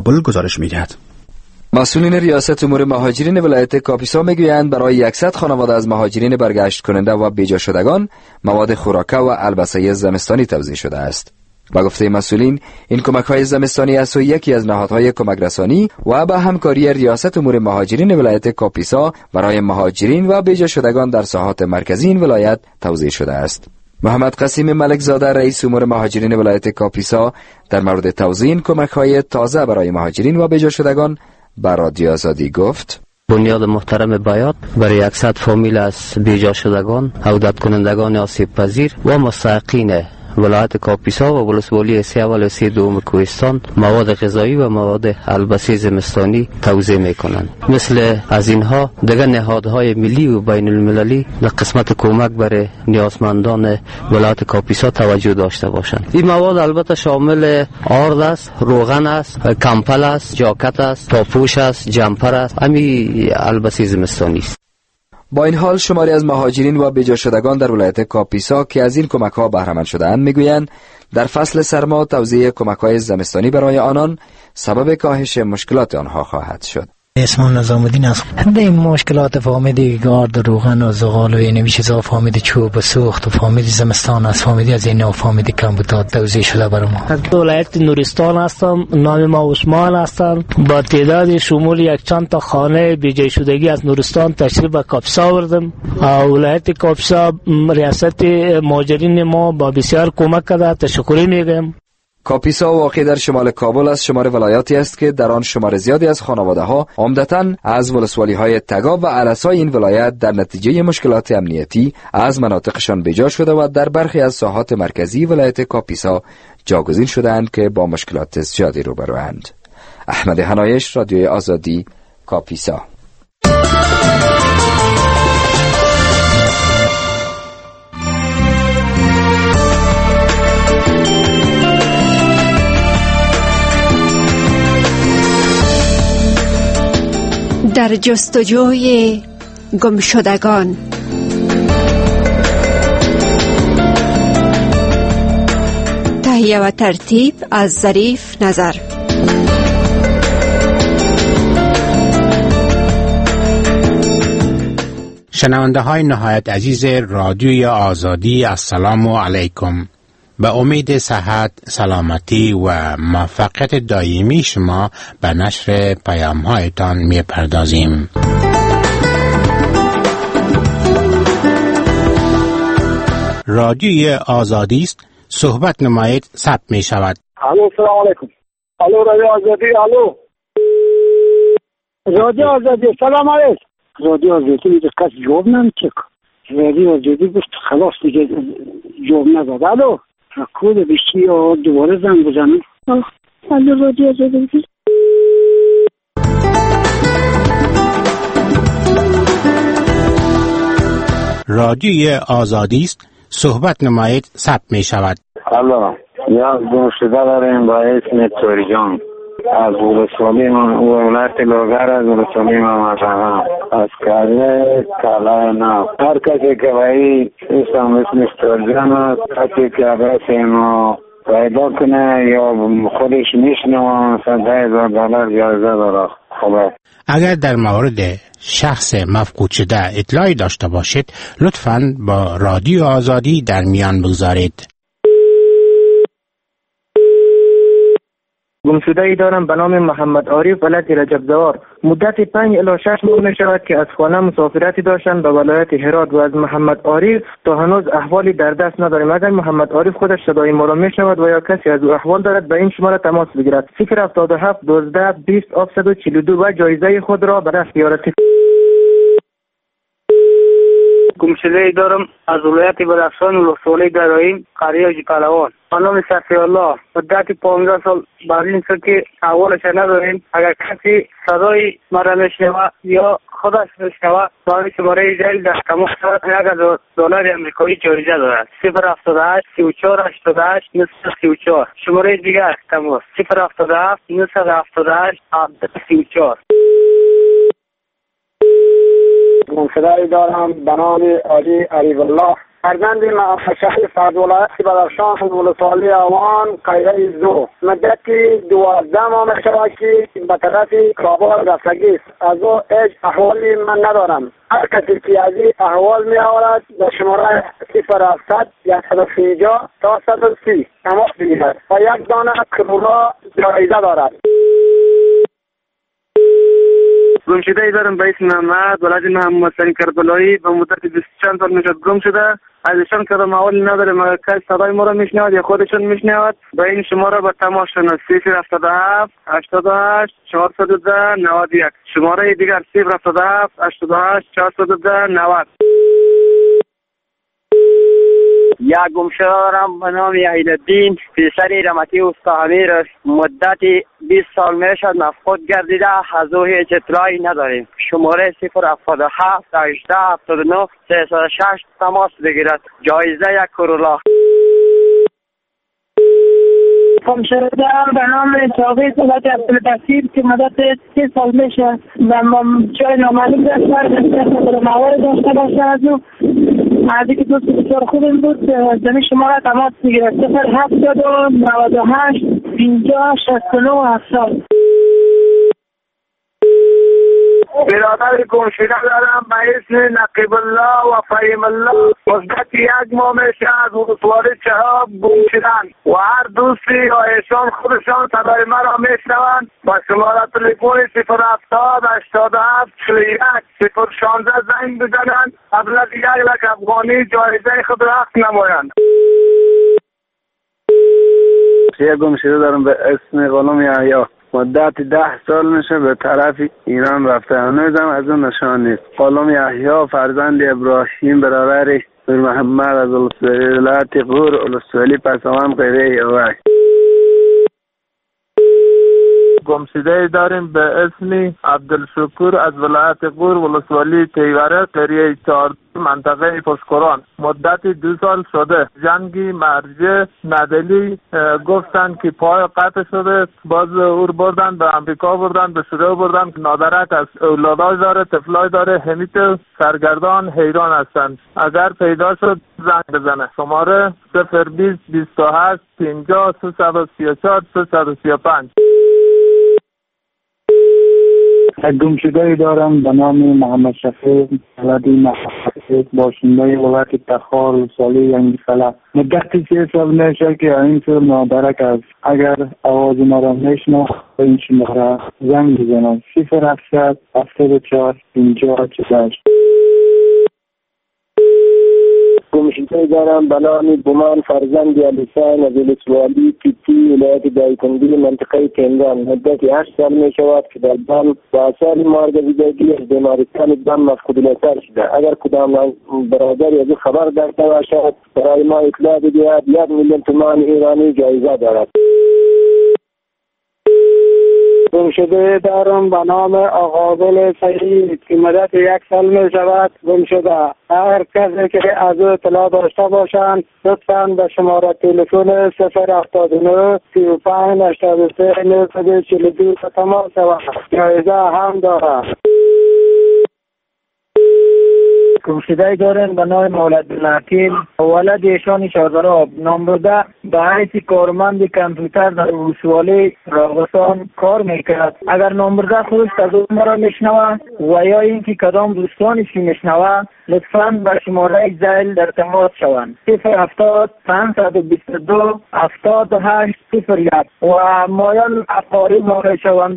کابل گزارش می‌دهد. مسئولین ریاست امور مهاجرین ولایت کاپیسا میگویند برای 100 خانواده از مهاجرین برگشت کننده و بیجا شدگان مواد خوراکه و البسه زمستانی توزیع شده است. با گفته مسئولین، این کمک‌های زمستانی از سوی یکی از نهادهای کمک رسانی و به همکاری ریاست امور مهاجرین ولایت کاپیسا برای مهاجرین و بیجا شدگان در ساحات مرکزی این ولایت توزیع شده است. محمد قاسم ملک زاده رئیس امور مهاجرین ولایت کاپیسا در مورد توزیع این کمک‌های تازه برای مهاجرین و بیجا شدگان بر رادیو آزادی گفت: بنیاد محترم بیات برای 100 فامیل از بیجا شدگان، عودت کنندگان آسیب پذیر و مستحقین ولایت کاپیسا و ولسوالی 3 اول و 3 دوم کوهستان مواد غذایی و مواد البسه زمستانی توزیع میکنند. مثل از اینها دیگر نهادهای ملی و بین المللی در قسمت کمک برای نیازمندان ولایت کاپیسا توجه داشته باشند. این مواد البته شامل آرد است، روغن است، کمپل است، جاکت است، پاپوش است، جمپر است، همین البسه زمستانی است. با این حال شماری از مهاجرین و بیجا شدگان در ولایت کاپیسا که از این کمک‌ها بهره‌مند شده‌اند میگویند در فصل سرما توزیع کمک‌های زمستانی برای آنان سبب کاهش مشکلات آنها خواهد شد. اسم نظام الدین است. این مشکلات فامیدی گارد، روغن و زغال و این چیزا، فامیدی چوب و سوخت و فامیدی زمستان است، فامیدی از این و فامیدی کمبودات توزیع شده برای ما. از ولایت نورستان هستم، نام ما عثمان هستم. با تعداد شمول یک چند تا خانه بیجای شدگی از نورستان تشریف به کاپیسا آوردم. ولایت کاپیسا ریاست مهاجرین ما با بسیار کمک کرده، تشکر میگم. کاپیسا واقع در شمال کابل از شمار ولایاتی است که در آن شمار زیادی از خانواده‌ها عمدتاً از ولسوالی‌های تگاب و علسای این ولایت در نتیجه مشکلات امنیتی از مناطقشان بیجا شده و در برخی از ساحات مرکزی ولایت کاپیسا جاگزین شده‌اند که با مشکلات زیادی روبروند. احمد حنایش، رادیوی آزادی، کاپیسا. در جستجوی گمشدگان. تهیه و ترتیب از ظریف نظر. شنونده های نهایت عزیز رادیوی آزادی، السلام علیکم. به امید صحت، سلامتی و موفقیت دائمی شما به نشر پیام هایتان می پردازیم. رادیوی آزادی است، صحبت نمایید، ثبت می شود. الو، سلام علیکم. الو، رادیو آزادی. الو، رادیو آزادی. سلام علیکم. رادیو آزادی میگه کس جواب نمیده. رادیو آزادی گفت خلاص دیگه جواب نداد. الو، کود بیشتی یا دوباره زنگ بزنم. الو، رادیو آزادی. رادیوی آزادی است، صحبت نمایید، ثبت می شود. الو، نیاز گمشده داریم با اسم توری جان از ولسوالی ولایت لوگر، از ولسوالی ممازغان از کله کلای ناف. هر کسی که باید اسمش توری جان است، کسی که عباسی ما پیدا کنه یا خودش میشنوه $100,000 جایزه داره. خوبه. اگر در مورد شخص مفقود شده اطلاعی داشته باشید، لطفاً با رادیو آزادی در میان بگذارید. گمشده‌ای دارم به نام محمد عارف ولد رجب زوار. مدت 5 الی 6 ماه می شود که از خانه مسافرتی داشتند به ولایت هرات و از محمد عارف تا هنوز احوالی در دست نداریم. اگر محمد عارف خودش صدای ما را می شنود و یا کسی از او احوال دارد به این شماره تماس بگیرد. 077 12 20 742 و جایزه خود را به دست بیارد. گمشده‌ای دارم از ولایت بدخشان ولسوالی درایم قریه جکالوان. به نام صفی الله. مدت 15 سال برین است که احوالش نداریم. اگر کسی صدای مرا میشنوه یا خودش میشنوه با این شماره جایل در تماس شود. $1,000 امریکایی جایزه دارد. 078 34 88 934. شماره دیگه است تماس 077 978 34. گمشده‌ای دارم به نام علی عریب الله فرزند شهر فرد ولایت بدخشان ولسوالی آوان قیره زو مدت 12 ماه می شود که به طرف کابل رفتگی است. از او هیچ احوالی من ندارم. هر کسی که از این احوال می آورد به شماره 0700 150 تا 130 تماس بگیرد و یک دانه کرونا جایزه دارد. گمشده دارم به اسم محمد ولد محمد سنی کربلایی به مدت 20 چند سال میشد گم شده. ازشان کدام احوالی نداره مگر کسی صدای ما را میشنود یا خودشون میشنود. به این شماره به تماس شدن 077 88 410 91 شماره دیگر 077 88 410 90. یک گمشده دارم به نام یحیی‌الدین پسر رحمتی استا امیر است. مدت 20 سال میشد مفقود گردیده. از او هیچ اطلاعی نداریم. شماره 077 18 79 306 تماس بگیرد. جایزه 1 کرونا. گمشده دارم به نام جاوید ولد عبدالبصیر که مدت 3 سال میشه و جای نامعلوم داشته موارد داشته باشه. از او از اینکه دوست بسیار خوبیم بود زمین شماره تماس میگیره 070 98 50 69 70. برادر گمشده دارم به اسم نقیب الله و فهیم الله مدت 1 ماه میشه از ولسوالی چهاب گم شدن و هر دوستی یا ایشان خودشان صدای مرا میشنوند. با شماره تلفن 070 87 41 016 زنگ بزنند قبل از 1 لک افغانی جایزه خود را حق نمایند. یک گمشده دارم به اسم غلام یحیی مدت 10 سال میشه به طرف ایران رفته. هنوزم از اون نشان نیست. غلام یحیی فرزند ابراهیم برادر نور محمد از ولایت غور ولسوالی پسوان قیره اوای. گمشده داریم به اسم عبدالشکور از ولایت غور ولسوالی تیوره قریه 4 منطقه پشکران. مدت 2 سال شده. جنگی مرجع ندلی گفتن که پای قطع شده. باز اور بردن به امریکا بردن به سوریه بردن. نادرک از اولاداش داره طفلای داره. همیت سرگردان حیران هستند. اگر پیدا شد زنگ بزنه. شماره 020 28 50 334 335. یک گمشده دارم به نام محمد شفیق ولد محمد باشنده ولایت تخار ولسوالی ینگی‌فلک. مدت 3 سال میشه که این طور نادرک است. اگر آواز ما را میشنوه به این شماره زنگ بزنم 070 74 50 48. گمشده دارم به نام بومان فرزند علیسان از ولسوالی تیتی ولایت دایکنی منطقه تنگان. مدت 8 سال می شود که در دم با اثر مارگزیدگی از بیمارستان دم مفقودالبصر شده. اگر کدام برادری از خبر داشته باشد برای ما اطلاع بدهد. 1 میلیون تومان ایرانی جایزه دارد. گمشده دارم به نام آقابل سعید که مدت 1 سال می شود گم شده. هر کسی که از او اطلاع داشته باشند لطفاً به شماره تلفن 079 35 83 942 تماس شود. جایزه هم دارد. گمشده دارن به نام مولد الحکیم ولد ایشان شادراب نامبرده به حیث کارمند کامپیوتر در ولسوالی راغستان کار میکرد. اگر نامبرده خودش از ما را میشنوه و یا اینکه کدام دوستانش میشنوه لطفاً به شماره زیل در تماس شوند 070 522 78 01 و مایل اقارب واقع شوند.